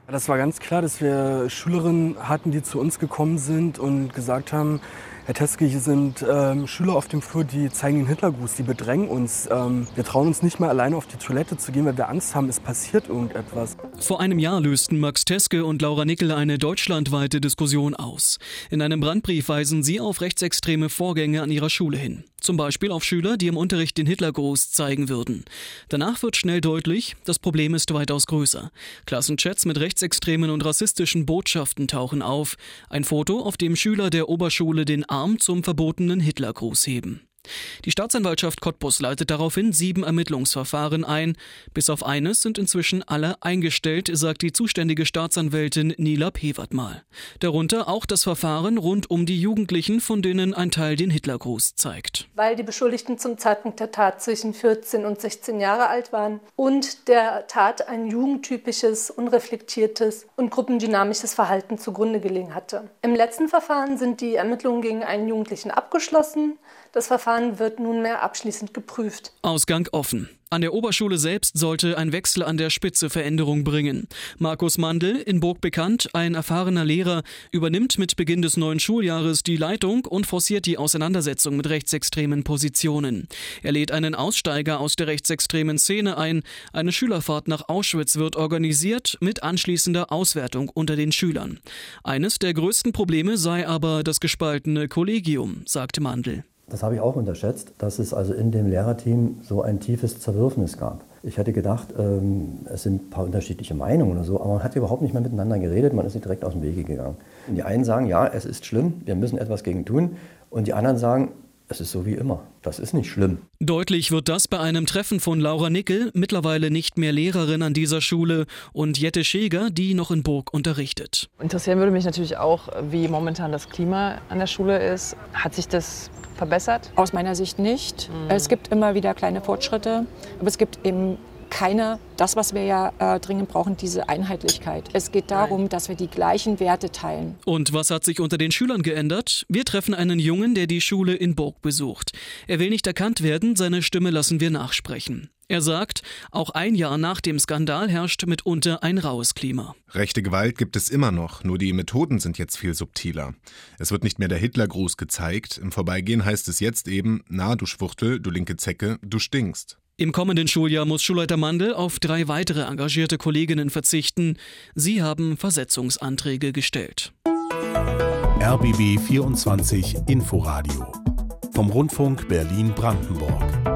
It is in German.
Das war ganz klar, dass wir Schülerinnen hatten, die zu uns gekommen sind und gesagt haben, Herr Teske, hier sind Schüler auf dem Flur, die zeigen den Hitlergruß, die bedrängen uns. Wir trauen uns nicht mehr alleine auf die Toilette zu gehen, weil wir Angst haben, es passiert irgendetwas. Vor einem Jahr lösten Max Teske und Laura Nickel eine deutschlandweite Diskussion aus. In einem Brandbrief weisen sie auf rechtsextreme Vorgänge an ihrer Schule hin. Zum Beispiel auf Schüler, die im Unterricht den Hitlergruß zeigen würden. Danach wird schnell deutlich, das Problem ist weitaus größer. Klassenchats mit rechtsextremen und rassistischen Botschaften tauchen auf. Ein Foto, auf dem Schüler der Oberschule den Arm zum verbotenen Hitlergruß heben. Die Staatsanwaltschaft Cottbus leitet daraufhin 7 Ermittlungsverfahren ein. Bis auf eines sind inzwischen alle eingestellt, sagt die zuständige Staatsanwältin Nila Pewertmal. Darunter auch das Verfahren rund um die Jugendlichen, von denen ein Teil den Hitlergruß zeigt. Weil die Beschuldigten zum Zeitpunkt der Tat zwischen 14 und 16 Jahre alt waren und der Tat ein jugendtypisches, unreflektiertes und gruppendynamisches Verhalten zugrunde gelegen hatte. Im letzten Verfahren sind die Ermittlungen gegen einen Jugendlichen abgeschlossen. Das Verfahren wird nunmehr abschließend geprüft. Ausgang offen. An der Oberschule selbst sollte ein Wechsel an der Spitze Veränderung bringen. Markus Mandl, in Burg bekannt, ein erfahrener Lehrer, übernimmt mit Beginn des neuen Schuljahres die Leitung und forciert die Auseinandersetzung mit rechtsextremen Positionen. Er lädt einen Aussteiger aus der rechtsextremen Szene ein. Eine Schülerfahrt nach Auschwitz wird organisiert mit anschließender Auswertung unter den Schülern. Eines der größten Probleme sei aber das gespaltene Kollegium, sagte Mandl. Das habe ich auch unterschätzt, dass es also in dem Lehrerteam so ein tiefes Zerwürfnis gab. Ich hätte gedacht, es sind ein paar unterschiedliche Meinungen oder so, aber man hat überhaupt nicht mehr miteinander geredet, man ist nicht direkt aus dem Wege gegangen. Und die einen sagen, ja, es ist schlimm, wir müssen etwas gegen tun, und die anderen sagen, es ist so wie immer, das ist nicht schlimm. Deutlich wird das bei einem Treffen von Laura Nickel, mittlerweile nicht mehr Lehrerin an dieser Schule, und Jette Scheger, die noch in Burg unterrichtet. Interessieren würde mich natürlich auch, wie momentan das Klima an der Schule ist. Hat sich das verbessert? Aus meiner Sicht nicht. Es gibt immer wieder kleine Fortschritte, aber es gibt eben das, was wir ja dringend brauchen, diese Einheitlichkeit. Es geht darum, dass wir die gleichen Werte teilen. Und was hat sich unter den Schülern geändert? Wir treffen einen Jungen, der die Schule in Burg besucht. Er will nicht erkannt werden, seine Stimme lassen wir nachsprechen. Er sagt, auch ein Jahr nach dem Skandal herrscht mitunter ein raues Klima. Rechte Gewalt gibt es immer noch, nur die Methoden sind jetzt viel subtiler. Es wird nicht mehr der Hitlergruß gezeigt. Im Vorbeigehen heißt es jetzt eben, na, du Schwuchtel, du linke Zecke, du stinkst. Im kommenden Schuljahr muss Schulleiter Mandl auf 3 weitere engagierte Kolleginnen verzichten. Sie haben Versetzungsanträge gestellt. RBB 24 Inforadio vom Rundfunk Berlin-Brandenburg.